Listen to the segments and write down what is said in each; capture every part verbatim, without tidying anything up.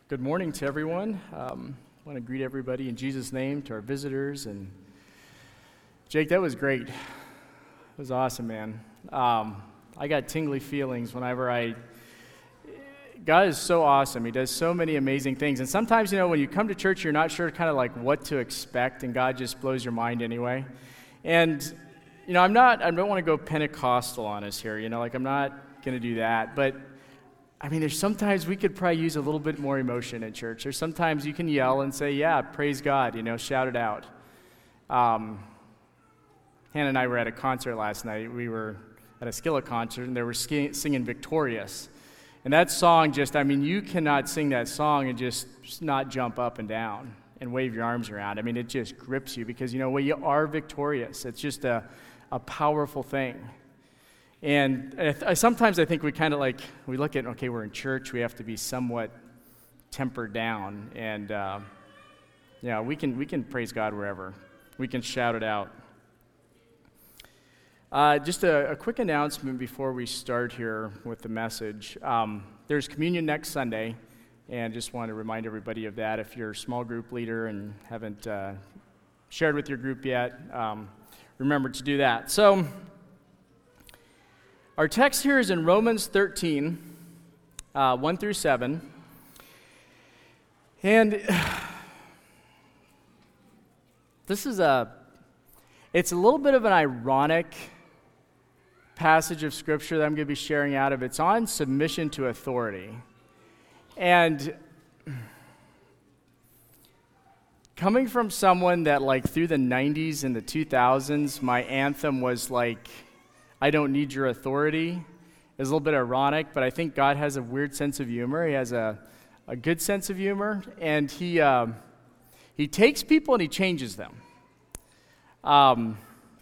Good morning to everyone. Um, I want to greet everybody in Jesus' name, to our visitors. And Jake, that was great. It was awesome, man. Um, I got tingly feelings whenever I... God is so awesome. He does so many amazing things. And sometimes, you know, when you come to church, you're not sure kind of like what to expect, and God just blows your mind anyway. And, you know, I'm not, I don't want to go Pentecostal on us here, you know, like I'm not going to do that. But I mean, there's sometimes we could probably use a little bit more emotion in church. There's sometimes you can yell and say, yeah, praise God, you know, shout it out. Um, Hannah and I were at a concert last night. We were at a Skillet concert, and they were ski- singing Victorious. And that song just, I mean, you cannot sing that song and just, just not jump up and down and wave your arms around. I mean, it just grips you because, you know, well, you are victorious. It's just a, a powerful thing. And I th- I, sometimes I think we kind of like, we look at, okay, we're in church, we have to be somewhat tempered down. And, uh, yeah, we can we can praise God wherever. We can shout it out. Uh, just a, a quick announcement before we start here with the message. Um, there's communion next Sunday, and just want to remind everybody of that. If you're a small group leader and haven't uh, shared with your group yet, um, remember to do that. So, our text here is in Romans thirteen, uh, one through seven. And this is a, it's a little bit of an ironic passage of Scripture that I'm going to be sharing out of. It's on submission to authority. And coming from someone that, like, through the nineties and the two thousands, my anthem was like, I don't need your authority, is a little bit ironic, but I think God has a weird sense of humor. He has a, a good sense of humor, and he um, he takes people and he changes them. Um,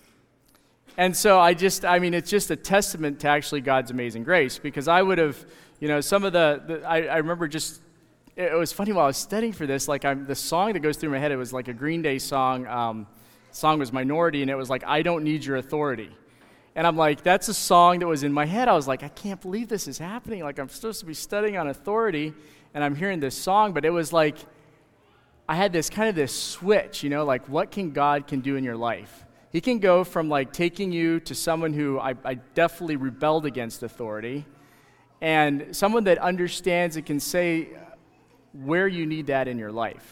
and so I just, I mean, it's just a testament to actually God's amazing grace, because I would have, you know, some of the, the I, I remember just, it was funny while I was studying for this, like I'm, the song that goes through my head, it was like a Green Day song, um, the song was Minority, and it was like, I don't need your authority. And I'm like, that's a song that was in my head. I was like, I can't believe this is happening. Like, I'm supposed to be studying on authority, and I'm hearing this song. But it was like, I had this kind of this switch, you know, like, what can God can do in your life? He can go from, like, taking you to someone who I, I definitely rebelled against authority, and someone that understands and can say where you need that in your life.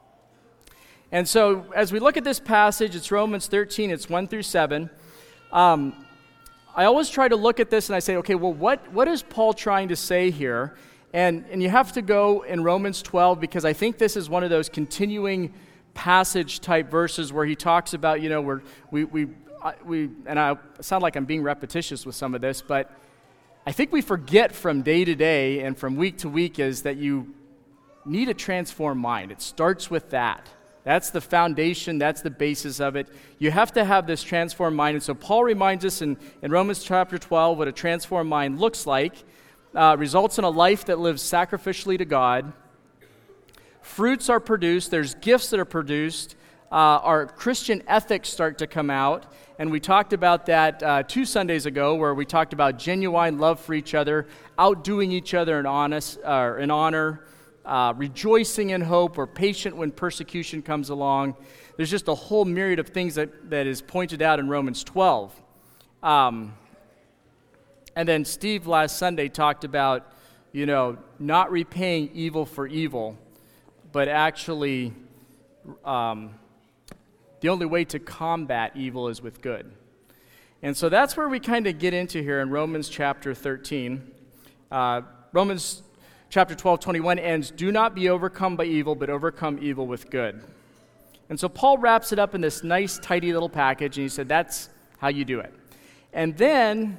And so, as we look at this passage, it's Romans thirteen, it's one through seven. Um, I always try to look at this and I say, okay, well, what, what is Paul trying to say here? And and you have to go in Romans twelve, because I think this is one of those continuing passage type verses where he talks about, you know, where we we we and I sound like I'm being repetitious with some of this, but I think we forget from day to day and from week to week is that you need a transformed mind. It starts with that. That's the foundation, that's the basis of it. You have to have this transformed mind. And so Paul reminds us in, in Romans chapter twelve what a transformed mind looks like. Uh, results in a life that lives sacrificially to God. Fruits are produced, there's gifts that are produced. Uh, our Christian ethics start to come out. And we talked about that uh, two Sundays ago, where we talked about genuine love for each other, outdoing each other in, honest, uh, in honor, Uh, rejoicing in hope, or patient when persecution comes along. There's just a whole myriad of things that, that is pointed out in Romans twelve. Um, and then Steve last Sunday talked about, you know, not repaying evil for evil, but actually um, the only way to combat evil is with good. And so that's where we kind of get into here in Romans chapter thirteen. Uh, Romans Chapter twelve, twenty-one ends, do not be overcome by evil, but overcome evil with good. And so Paul wraps it up in this nice, tidy little package, and he said, that's how you do it. And then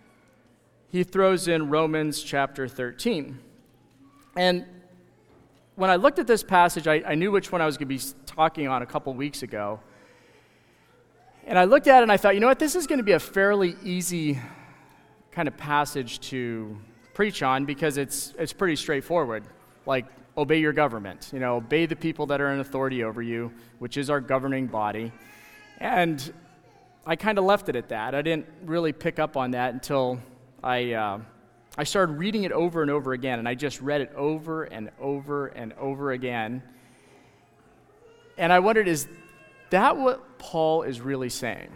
he throws in Romans chapter thirteen. And when I looked at this passage, I, I knew which one I was going to be talking on a couple weeks ago. And I looked at it and I thought, you know what, this is going to be a fairly easy kind of passage to preach on, because it's it's pretty straightforward. Like, obey your government, you know, obey the people that are in authority over you, which is our governing body. And I kind of left it at that. I didn't really pick up on that until I uh, I started reading it over and over again, and I just read it over and over and over again. And I wondered, is that what Paul is really saying?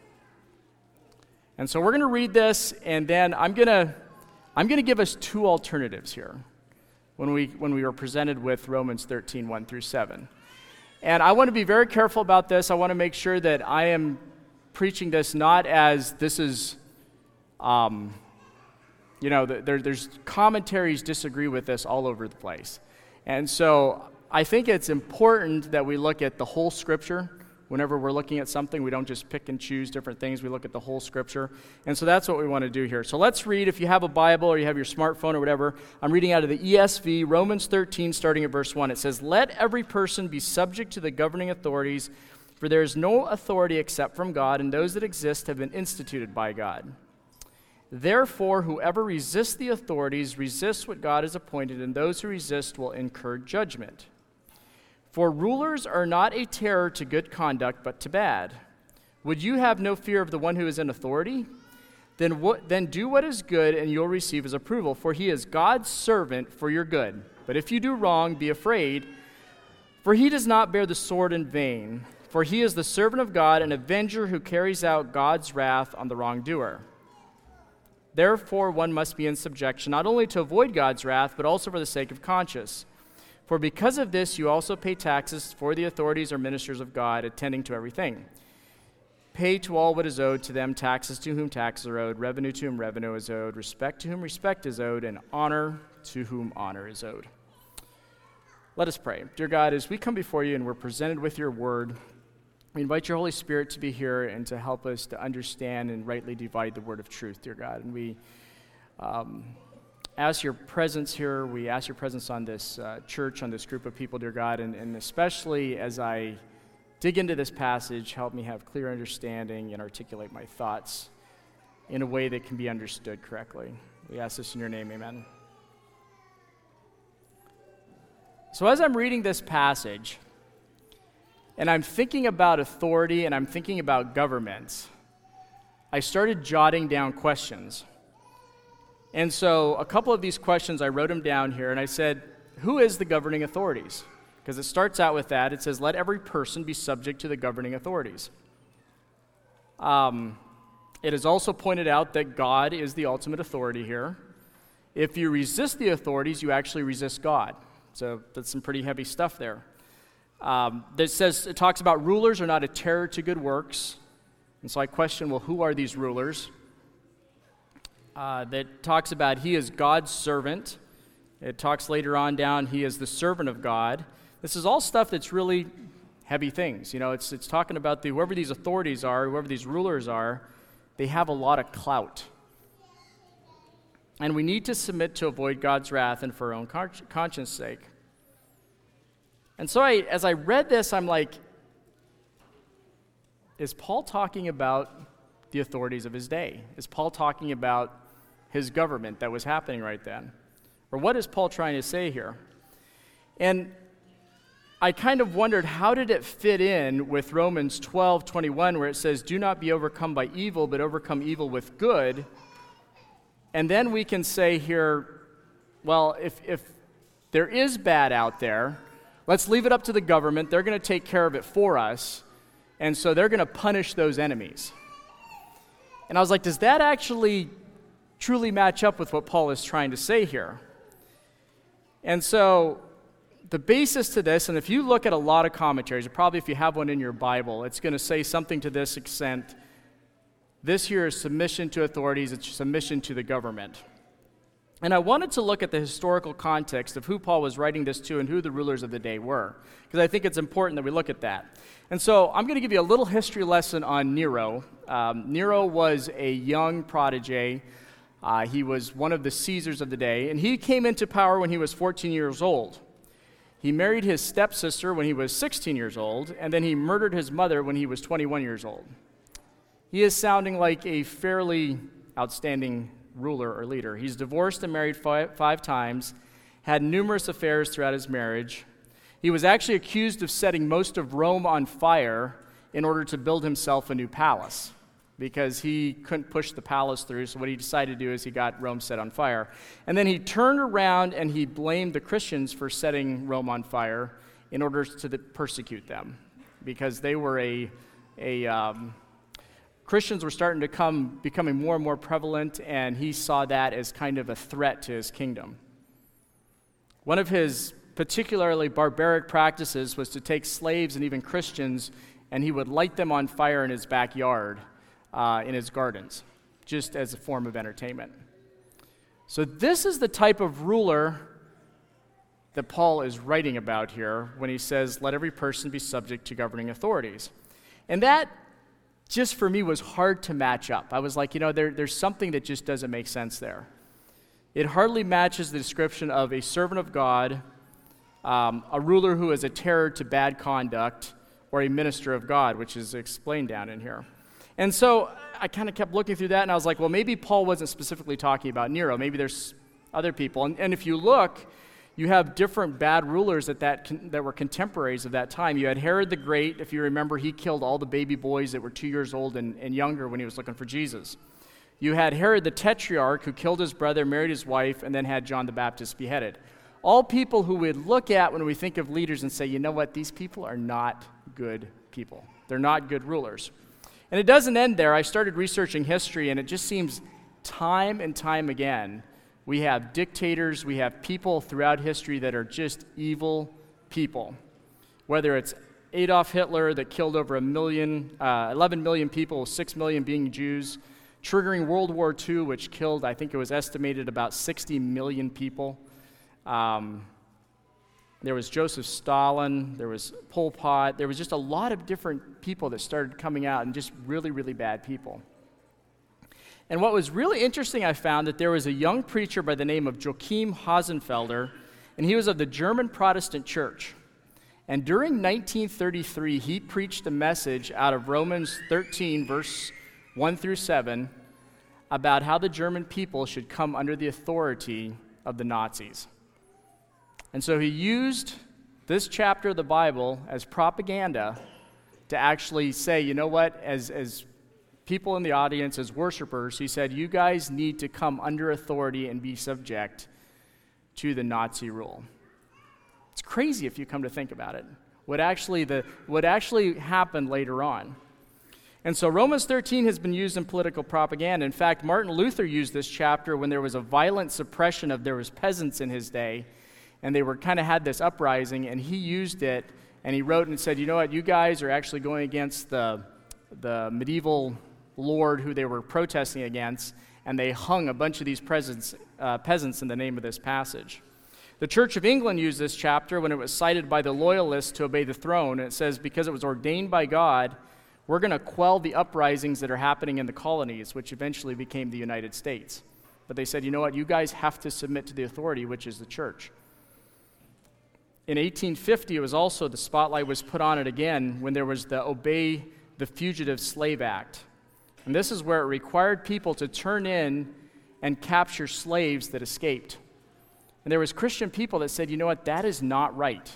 And so we're going to read this, and then I'm going to I'm going to give us two alternatives here when we when we were presented with Romans thirteen, one through seven. And I want to be very careful about this. I want to make sure that I am preaching this not as this is, um, you know, there, there's commentaries disagree with this all over the place. And so I think it's important that we look at the whole Scripture. Whenever we're looking at something, we don't just pick and choose different things. We look at the whole Scripture. And so that's what we want to do here. So let's read. If you have a Bible or you have your smartphone or whatever, I'm reading out of the E S V, Romans thirteen, starting at verse one. It says, "Let every person be subject to the governing authorities, for there is no authority except from God, and those that exist have been instituted by God. Therefore, whoever resists the authorities resists what God has appointed, and those who resist will incur judgment. For rulers are not a terror to good conduct, but to bad. Would you have no fear of the one who is in authority? Then, what, then do what is good, and you'll receive his approval, for he is God's servant for your good. But if you do wrong, be afraid, for he does not bear the sword in vain, for he is the servant of God, an avenger who carries out God's wrath on the wrongdoer. Therefore, one must be in subjection, not only to avoid God's wrath, but also for the sake of conscience. For because of this, you also pay taxes, for the authorities are ministers of God, attending to everything. Pay to all what is owed to them, taxes to whom taxes are owed, revenue to whom revenue is owed, respect to whom respect is owed, and honor to whom honor is owed." Let us pray. Dear God, as we come before you and we're presented with your word, we invite your Holy Spirit to be here and to help us to understand and rightly divide the word of truth, dear God. And we um, ask your presence here. We ask your presence on this uh, church, on this group of people, dear God, and, and especially as I dig into this passage, help me have clear understanding and articulate my thoughts in a way that can be understood correctly. We ask this in your name, amen. So as I'm reading this passage, and I'm thinking about authority and I'm thinking about government, I started jotting down questions. And so a couple of these questions, I wrote them down here, and I said, who is the governing authorities? Because it starts out with that. It says, let every person be subject to the governing authorities. Um, it is also pointed out that God is the ultimate authority here. If you resist the authorities, you actually resist God. So that's some pretty heavy stuff there. Um, that says, it talks about rulers are not a terror to good works. And so I question, well, who are these rulers? Uh, that talks about he is God's servant. It talks later on down, he is the servant of God. This is all stuff that's really heavy things. You know, it's it's talking about the, whoever these authorities are, whoever these rulers are, they have a lot of clout. And we need to submit to avoid God's wrath and for our own con- conscience sake. And so I, as I read this, I'm like, is Paul talking about the authorities of his day? Is Paul talking about his government that was happening right then? Or what is Paul trying to say here? And I kind of wondered, how did it fit in with Romans twelve twenty-one, where it says, do not be overcome by evil, but overcome evil with good? And then we can say here, well, if, if there is bad out there, let's leave it up to the government. They're going to take care of it for us. And so they're going to punish those enemies. And I was like, does that actually truly match up with what Paul is trying to say here? And so the basis to this, and if you look at a lot of commentaries, or probably if you have one in your Bible, it's going to say something to this extent. This here is submission to authorities, it's submission to the government. And I wanted to look at the historical context of who Paul was writing this to and who the rulers of the day were, because I think it's important that we look at that. And so I'm going to give you a little history lesson on Nero. Um, Nero was a young protege. Uh, he was one of the Caesars of the day, and he came into power when he was fourteen years old. He married his stepsister when he was sixteen years old, and then he murdered his mother when he was twenty-one years old. He is sounding like a fairly outstanding ruler or leader. He's divorced and married five, five times, had numerous affairs throughout his marriage. He was actually accused of setting most of Rome on fire in order to build himself a new palace. because he couldn't push the palace through. So what he decided to do is he got Rome set on fire. And then he turned around and he blamed the Christians for setting Rome on fire in order to the, persecute them, because they were a, a um, Christians were starting to come, becoming more and more prevalent, and he saw that as kind of a threat to his kingdom. One of his particularly barbaric practices was to take slaves and even Christians, and he would light them on fire in his backyard, uh, in his gardens, just as a form of entertainment. So this is the type of ruler that Paul is writing about here when he says, let every person be subject to governing authorities. And that, just for me, was hard to match up. I was like, you know, there, there's something that just doesn't make sense there. It hardly matches the description of a servant of God, um, a ruler who is a terror to bad conduct, or a minister of God, which is explained down in here. And so I kind of kept looking through that, and I was like, well, maybe Paul wasn't specifically talking about Nero. Maybe there's other people. And, and if you look, you have different bad rulers at that con- that were contemporaries of that time. You had Herod the Great. If you remember, he killed all the baby boys that were two years old and, and younger when he was looking for Jesus. You had Herod the Tetrarch, who killed his brother, married his wife, and then had John the Baptist beheaded. All people who we'd look at when we think of leaders and say, you know what, these people are not good people. They're not good rulers. And it doesn't end there. I started researching history, and it just seems time and time again, we have dictators, we have people throughout history that are just evil people. Whether it's Adolf Hitler that killed over a million, uh, eleven million people, six million being Jews, triggering World War Two, which killed, I think it was estimated, about sixty million people. Um, there was Joseph Stalin, there was Pol Pot, there was just a lot of different people that started coming out, and just really, really bad people. And what was really interesting, I found that there was a young preacher by the name of Joachim Hasenfelder, and he was of the German Protestant Church. And during nineteen thirty-three, he preached a message out of Romans thirteen, verse one through seven, about how the German people should come under the authority of the Nazis. And so he used this chapter of the Bible as propaganda to actually say, you know what, as, as people in the audience, as worshipers, he said, you guys need to come under authority and be subject to the Nazi rule. It's crazy if you come to think about it. What actually, the, what actually happened later on. And so Romans thirteen has been used in political propaganda. In fact, Martin Luther used this chapter when there was a violent suppression of, there was peasants in his day, and they were kind of had this uprising, and he used it, and he wrote and said, you know what, you guys are actually going against the, the medieval lord who they were protesting against, and they hung a bunch of these peasants, uh, peasants in the name of this passage. The Church of England used this chapter when it was cited by the loyalists to obey the throne, and it says, because it was ordained by God, we're going to quell the uprisings that are happening in the colonies, which eventually became the United States. But they said, you know what, you guys have to submit to the authority, which is the church. In eighteen fifty, it was also, the spotlight was put on it again when there was the Obey the Fugitive Slave Act. And this is where it required people to turn in and capture slaves that escaped. And there was Christian people that said, you know what, that is not right.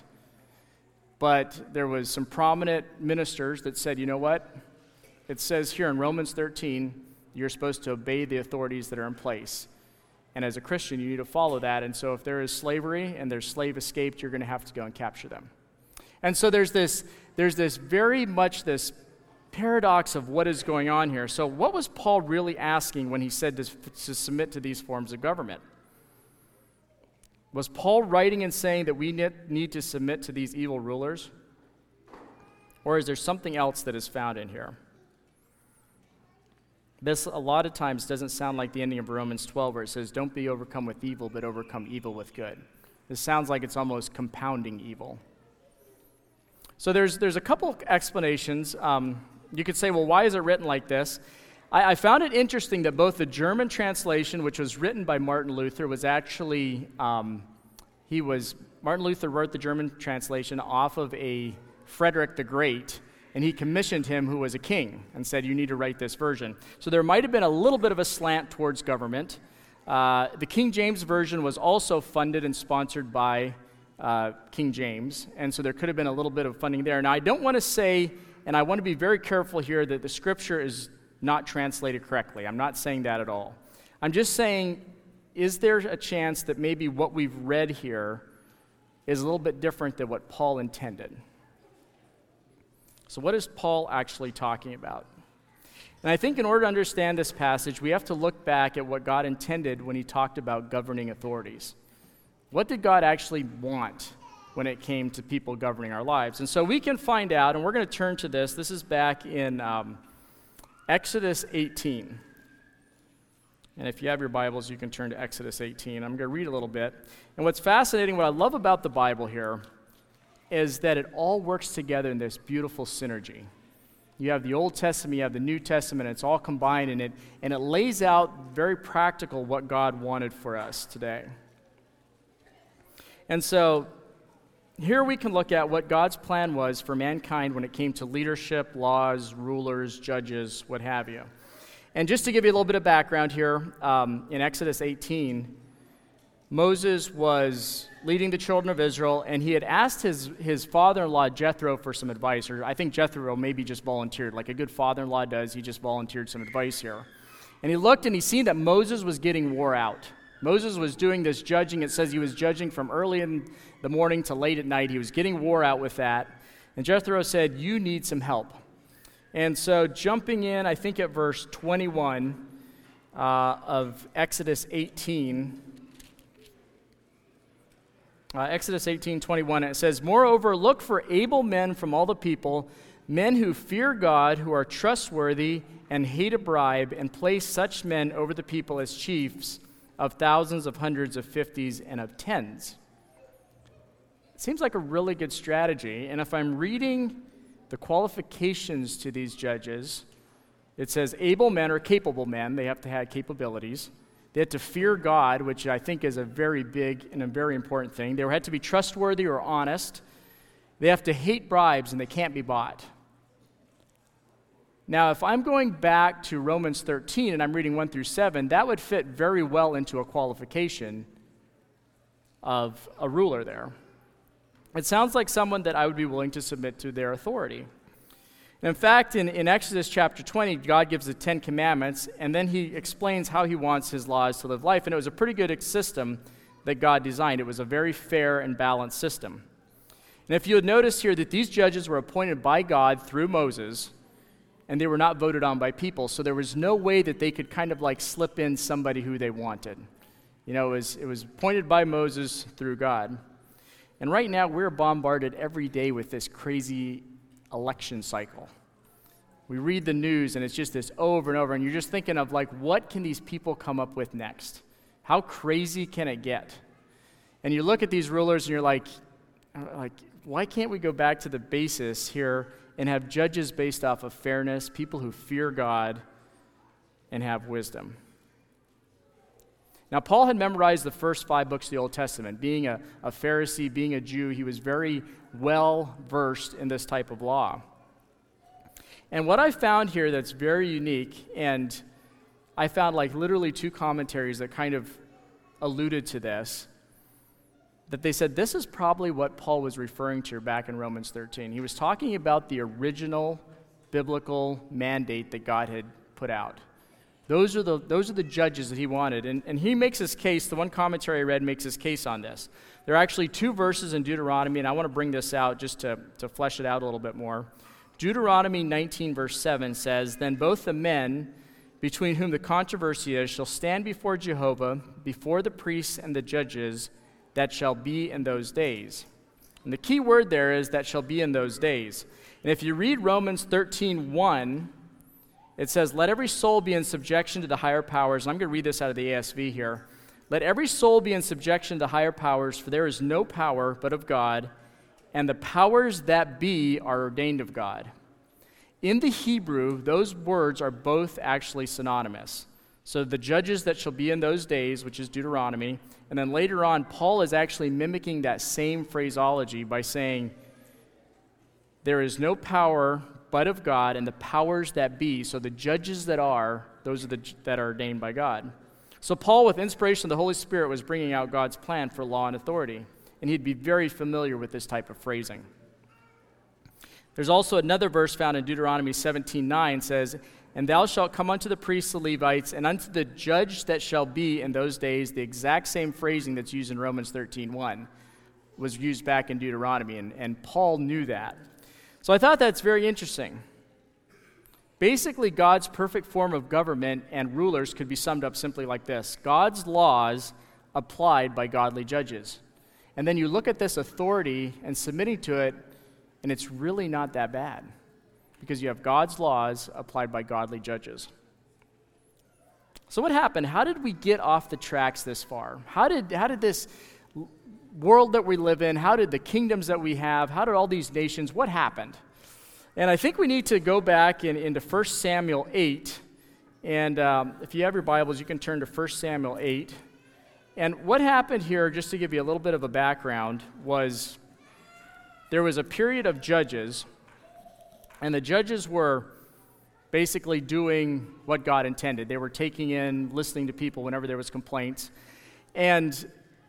But there was some prominent ministers that said, you know what, it says here in Romans thirteen, you're supposed to obey the authorities that are in place. And as a Christian, you need to follow that. And so if there is slavery and there's slave escaped, you're going to have to go and capture them. And so there's this, there's this very much this paradox of what is going on here. So what was Paul really asking when he said to, to submit to these forms of government? Was Paul writing and saying that we need to submit to these evil rulers? Or is there something else that is found in here? This, a lot of times, doesn't sound like the ending of Romans twelve, where it says, don't be overcome with evil, but overcome evil with good. This sounds like it's almost compounding evil. So there's, there's a couple explanations. Um, you could say, well, why is it written like this? I, I found it interesting that both the German translation, which was written by Martin Luther, was actually, um, he was, Martin Luther wrote the German translation off of a Frederick the Great, and he commissioned him, who was a king, and said, you need to write this version. So there might have been a little bit of a slant towards government. Uh, the King James Version was also funded and sponsored by uh, King James, and so there could have been a little bit of funding there. Now, I don't want to say, and I want to be very careful here, that the Scripture is not translated correctly. I'm not saying that at all. I'm just saying, is there a chance that maybe what we've read here is a little bit different than what Paul intended? So what is Paul actually talking about? And I think in order to understand this passage, we have to look back at what God intended when he talked about governing authorities. What did God actually want when it came to people governing our lives? And so we can find out, and we're going to turn to this. This is back in um, Exodus eighteen. And if you have your Bibles, you can turn to Exodus eighteen. I'm going to read a little bit. And what's fascinating, what I love about the Bible here, is that it all works together in this beautiful synergy. You have the Old Testament, you have the New Testament, it's all combined in it, and it lays out very practical what God wanted for us today. And so here we can look at what God's plan was for mankind when it came to leadership, laws, rulers, judges, what have you. And just to give you a little bit of background here, um, in Exodus eighteen, Moses was leading the children of Israel, and he had asked his, his father-in-law Jethro for some advice, or I think Jethro maybe just volunteered, like a good father-in-law does. He just volunteered some advice here. And he looked and he seen that Moses was getting wore out. Moses was doing this judging. It says he was judging from early in the morning to late at night. He was getting wore out with that. And Jethro said, you need some help. And so jumping in, I think at verse twenty-one uh, of Exodus eighteen, uh, Exodus eighteen twenty-one, it says, moreover, look for able men from all the people, men who fear God, who are trustworthy and hate a bribe, and place such men over the people as chiefs of thousands, of hundreds, of fifties, and of tens. It seems like a really good strategy, and if I'm reading the qualifications to these judges, it says able men or capable men. They have to have capabilities. They had to fear God, which I think is a very big and a very important thing. They had to be trustworthy or honest. They have to hate bribes, and they can't be bought. Now, if I'm going back to Romans thirteen and I'm reading one through seven, that would fit very well into a qualification of a ruler there. It sounds like someone that I would be willing to submit to their authority. And in fact, in, in Exodus chapter twenty, God gives the Ten Commandments, and then he explains how he wants his laws to live life. And it was a pretty good system that God designed. It was a very fair and balanced system. And if you would notice here that these judges were appointed by God through Moses, and they were not voted on by people, so there was no way that they could kind of like slip in somebody who they wanted. You know, it was, it was appointed by Moses through God. And right now, we're bombarded every day with this crazy election cycle. We read the news, and it's just this over and over, and you're just thinking of, like, what can these people come up with next? How crazy can it get? And you look at these rulers, and you're like, like, why can't we go back to the basis here and have judges based off of fairness, people who fear God and have wisdom? Now, Paul had memorized the first five books of the Old Testament. Being a, a Pharisee, being a Jew, he was very well versed in this type of law. And what I found here that's very unique, and I found like literally two commentaries that kind of alluded to this, that they said this is probably what Paul was referring to back in Romans thirteen. He was talking about the original biblical mandate that God had put out. Those are the those are the judges that he wanted. And, and he makes his case, the one commentary I read makes his case on this. There are actually two verses in Deuteronomy, and I want to bring this out just to, to flesh it out a little bit more. Deuteronomy nineteen, verse seven says, then both the men between whom the controversy is shall stand before Jehovah, before the priests and the judges, that shall be in those days. And the key word there is that shall be in those days. And if you read Romans thirteen one, it says, let every soul be in subjection to the higher powers. And I'm going to read this out of the A S V here. Let every soul be in subjection to higher powers, for there is no power but of God, and the powers that be are ordained of God. In the Hebrew, those words are both actually synonymous. So the judges that shall be in those days, which is Deuteronomy, and then later on, Paul is actually mimicking that same phraseology by saying, there is no power but of God, and the powers that be, so the judges that are, those are the that are ordained by God. So Paul, with inspiration of the Holy Spirit, was bringing out God's plan for law and authority, and he'd be very familiar with this type of phrasing. There's also another verse found in Deuteronomy seventeen nine says, And thou shalt come unto the priests, the Levites, and unto the judge that shall be in those days. The exact same phrasing that's used in Romans thirteen one was used back in Deuteronomy, and, and Paul knew that. So I thought that's very interesting. Basically, God's perfect form of government and rulers could be summed up simply like this: God's laws applied by godly judges. And then you look at this authority and submitting to it, and it's really not that bad, because you have God's laws applied by godly judges. So what happened? How did we get off the tracks this far? How did, how did this world that we live in, how did the kingdoms that we have, how did all these nations, what happened? And I think we need to go back in, into First Samuel eight. And um, if you have your Bibles, you can turn to First Samuel eight. And what happened here, just to give you a little bit of a background, was there was a period of judges, and the judges were basically doing what God intended. They were taking in, listening to people whenever there was complaints. And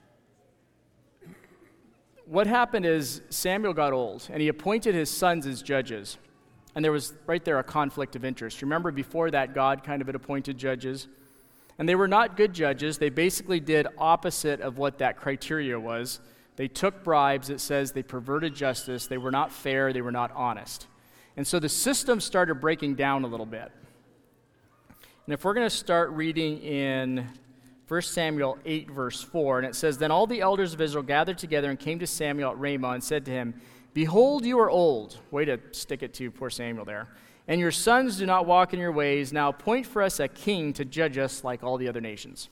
what happened is Samuel got old, and he appointed his sons as judges. And there was right there a conflict of interest. Remember, before that, God kind of had appointed judges. And they were not good judges. They basically did opposite of what that criteria was. They took bribes. It says they perverted justice. They were not fair. They were not honest. And so the system started breaking down a little bit. And if we're going to start reading in First Samuel eight, verse four, and it says, Then all the elders of Israel gathered together and came to Samuel at Ramah and said to him, Behold, you are old. Way to stick it to poor Samuel there. And your sons do not walk in your ways. Now appoint for us a king to judge us like all the other nations.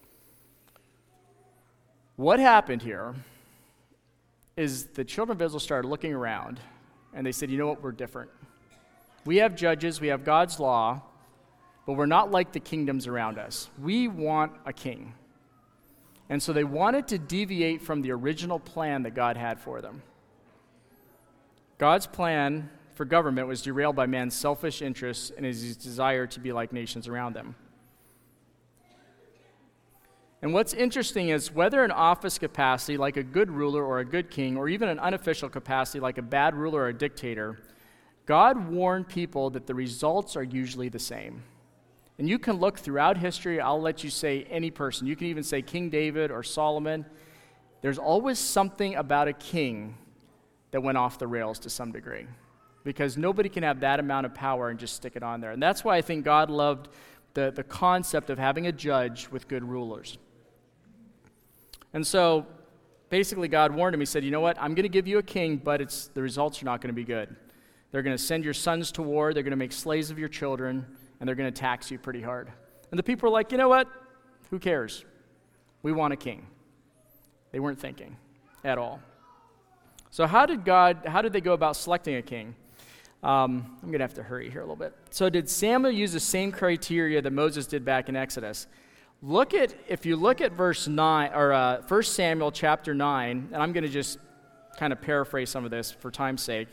What happened here is the children of Israel started looking around, and they said, you know what, we're different. We have judges, we have God's law, but we're not like the kingdoms around us. We want a king. And so they wanted to deviate from the original plan that God had for them. God's plan for government was derailed by man's selfish interests and his desire to be like nations around them. And what's interesting is whether an office capacity like a good ruler or a good king, or even an unofficial capacity like a bad ruler or a dictator, God warned people that the results are usually the same. And you can look throughout history. I'll let you say any person. You can even say King David or Solomon. There's always something about a king that went off the rails to some degree, because nobody can have that amount of power and just stick it on there. And that's why I think God loved the, the concept of having a judge with good rulers. And so basically God warned him. He said, you know what, I'm going to give you a king, but it's the results are not going to be good. They're going to send your sons to war, they're going to make slaves of your children, and they're going to tax you pretty hard. And the people are like, you know what, who cares? We want a king. They weren't thinking at all. So how did God, how did they go about selecting a king? Um, I'm going to have to hurry here a little bit. So did Samuel use the same criteria that Moses did back in Exodus? Look at, if you look at verse nine, or uh, First Samuel chapter nine, and I'm going to just kind of paraphrase some of this for time's sake.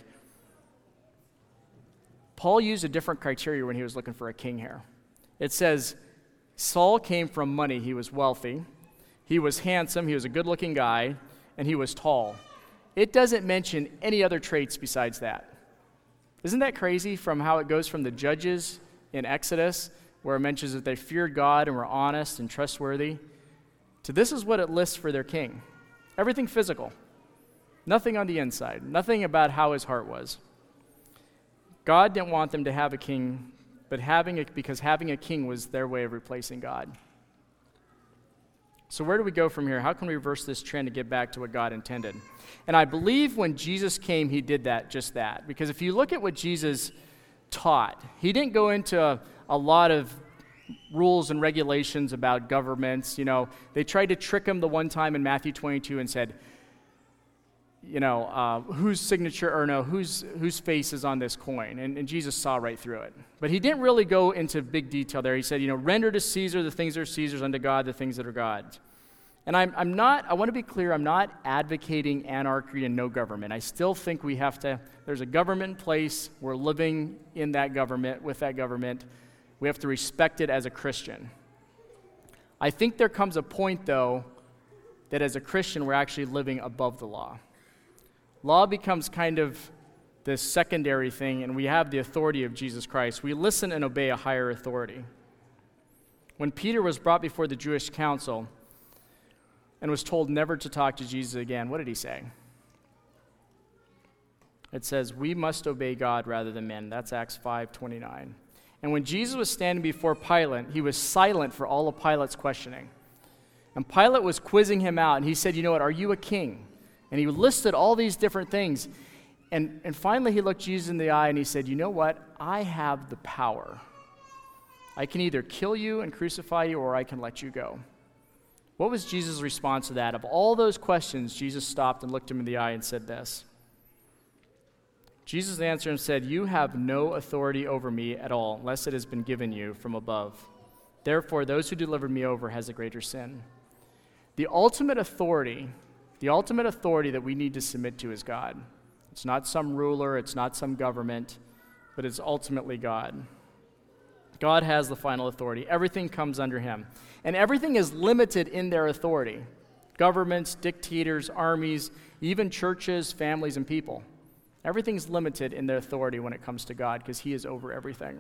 Paul used a different criteria when he was looking for a king here. It says, Saul came from money. He was wealthy. He was handsome. He was a good-looking guy, and he was tall. It doesn't mention any other traits besides that. Isn't that crazy from how it goes from the judges in Exodus, where it mentions that they feared God and were honest and trustworthy, to this is what it lists for their king. Everything physical. Nothing on the inside. Nothing about how his heart was. God didn't want them to have a king, but having a, because having a king was their way of replacing God. So where do we go from here? How can we reverse this trend to get back to what God intended? And I believe when Jesus came, he did that, just that. Because if you look at what Jesus taught, he didn't go into a, a lot of rules and regulations about governments. You know, they tried to trick him the one time in Matthew twenty-two and said, you know, uh, whose signature, or no, whose whose face is on this coin? And, and Jesus saw right through it. But he didn't really go into big detail there. He said, you know, render to Caesar the things that are Caesar's, unto God the things that are God's. And I'm, I'm not, I want to be clear, I'm not advocating anarchy and no government. I still think we have to, there's a government in place, we're living in that government, with that government. We have to respect it as a Christian. I think there comes a point, though, that as a Christian, we're actually living above the law. Law becomes kind of this secondary thing, and we have the authority of Jesus Christ. We listen and obey a higher authority. When Peter was brought before the Jewish council and was told never to talk to Jesus again, what did he say? It says, we must obey God rather than men. That's Acts five twenty-nine. And when Jesus was standing before Pilate, he was silent for all of Pilate's questioning. And Pilate was quizzing him out, and he said, you know what, are you a king? And he listed all these different things. And, and finally he looked Jesus in the eye and he said, you know what, I have the power. I can either kill you and crucify you, or I can let you go. What was Jesus' response to that? Of all those questions, Jesus stopped and looked him in the eye and said this. Jesus answered and said, you have no authority over me at all, unless it has been given you from above. Therefore, those who delivered me over has a greater sin. The ultimate authority, the ultimate authority that we need to submit to is God. It's not some ruler, it's not some government, but it's ultimately God. God has the final authority. Everything comes under him. And everything is limited in their authority. Governments, dictators, armies, even churches, families, and people. Everything's limited in their authority when it comes to God because he is over everything.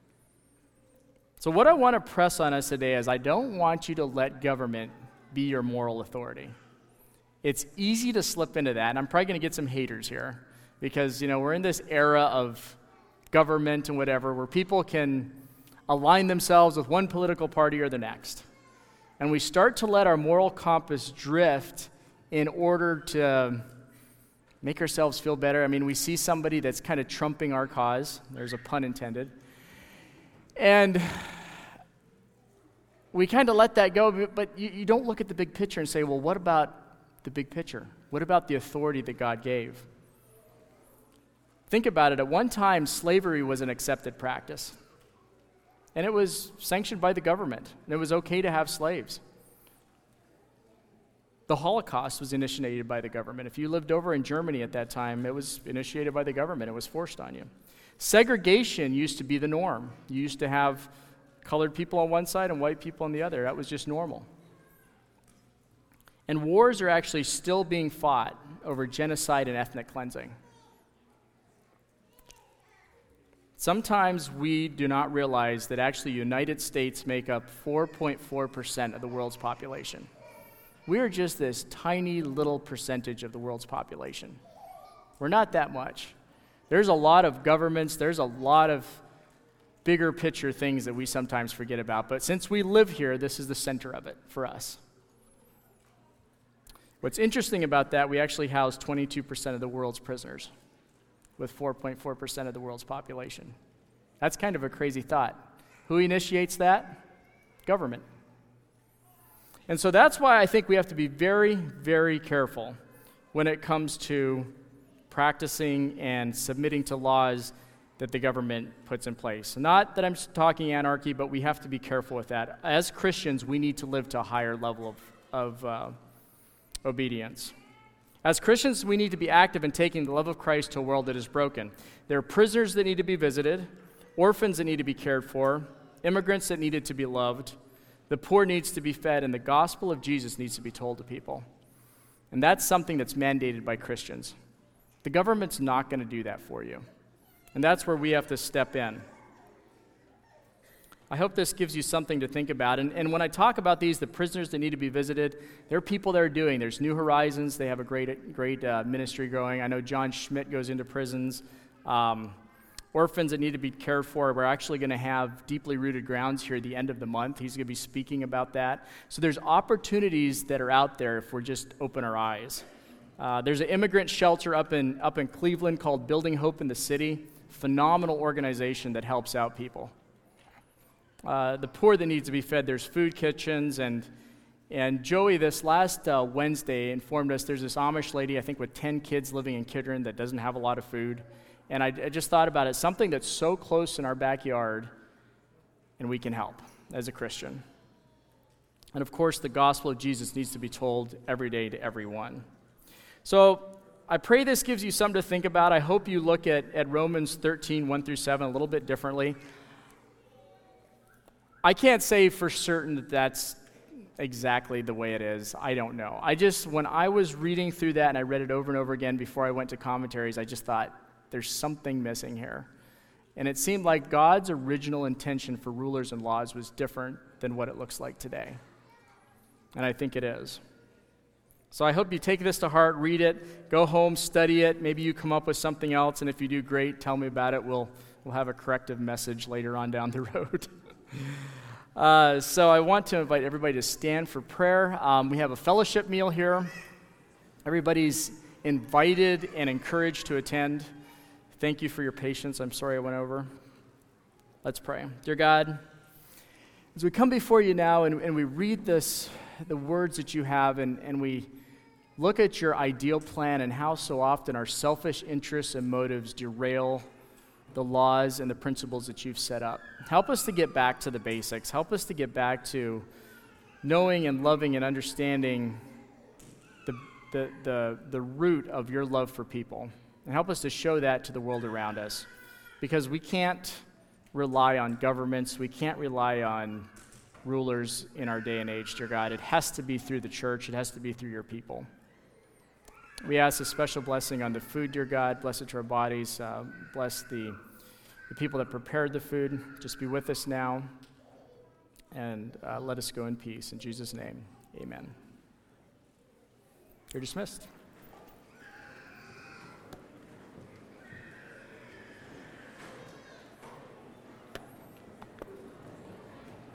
So what I want to press on us today is I don't want you to let government be your moral authority. It's easy to slip into that, and I'm probably going to get some haters here because, you know, we're in this era of government and whatever where people can align themselves with one political party or the next. And we start to let our moral compass drift in order to make ourselves feel better. I mean, we see somebody that's kind of trumping our cause. There's a pun intended. And we kind of let that go, but you, you don't look at the big picture and say, well, what about the big picture? What about the authority that God gave? Think about it. At one time, slavery was an accepted practice. And it was sanctioned by the government. And it was okay to have slaves. The Holocaust was initiated by the government. If you lived over in Germany at that time, it was initiated by the government. It was forced on you. Segregation used to be the norm. You used to have colored people on one side and white people on the other. That was just normal. And wars are actually still being fought over genocide and ethnic cleansing. Sometimes we do not realize that actually the United States make up four point four percent of the world's population. We are just this tiny little percentage of the world's population. We're not that much. There's a lot of governments, there's a lot of bigger picture things that we sometimes forget about, but since we live here, this is the center of it for us. What's interesting about that, we actually house twenty-two percent of the world's prisoners with four point four percent of the world's population. That's kind of a crazy thought. Who initiates that? Government. And so that's why I think we have to be very, very careful when it comes to practicing and submitting to laws that the government puts in place. Not that I'm talking anarchy, but we have to be careful with that. As Christians, we need to live to a higher level of, of uh, obedience. As Christians, we need to be active in taking the love of Christ to a world that is broken. There are prisoners that need to be visited, orphans that need to be cared for, immigrants that needed to be loved, the poor needs to be fed, and the gospel of Jesus needs to be told to people. And that's something that's mandated by Christians. The government's not going to do that for you. And that's where we have to step in. I hope this gives you something to think about. And, and when I talk about these, the prisoners that need to be visited, there are people that are doing. There's New Horizons. They have a great, great uh, ministry going. I know John Schmidt goes into prisons. Um, orphans that need to be cared for. We're actually going to have Deeply Rooted Grounds here at the end of the month. He's going to be speaking about that. So there's opportunities that are out there if we're just open our eyes. Uh, there's an immigrant shelter up in up in Cleveland called Building Hope in the City. Phenomenal organization that helps out people. Uh, the poor that needs to be fed, there's food kitchens, and and Joey this last uh, Wednesday informed us there's this Amish lady, I think with ten kids living in Kidron that doesn't have a lot of food. And I, I just thought about it, something that's so close in our backyard, and we can help as a Christian. And of course, the gospel of Jesus needs to be told every day to everyone. So I pray this gives you something to think about. I hope you look at, at Romans thirteen, one through seven a little bit differently. I can't say for certain that that's exactly the way it is. I don't know. I just, when I was reading through that and I read it over and over again before I went to commentaries, I just thought, There's something missing here. And it seemed like God's original intention for rulers and laws was different than what it looks like today. And I think it is. So I hope you take this to heart, read it, go home, study it. Maybe you come up with something else, and if you do, great, tell me about it. We'll, we'll have a corrective message later on down the road. uh, so I want to invite everybody to stand for prayer. Um, we have a fellowship meal here. Everybody's invited and encouraged to attend. Thank you for your patience. I'm sorry I went over. Let's pray. Dear God, as we come before you now and, and we read this, the words that you have, and, and we look at your ideal plan and how so often our selfish interests and motives derail the laws and the principles that you've set up. Help us to get back to the basics. Help us to get back to knowing and loving and understanding the, the, the, the root of your love for people. And help us to show that to the world around us. Because we can't rely on governments. We can't rely on rulers in our day and age, dear God. It has to be through the church. It has to be through your people. We ask a special blessing on the food, dear God. Bless it to our bodies. Uh, bless the, the people that prepared the food. Just be with us now. And uh, let us go in peace. In Jesus' name, amen. You're dismissed.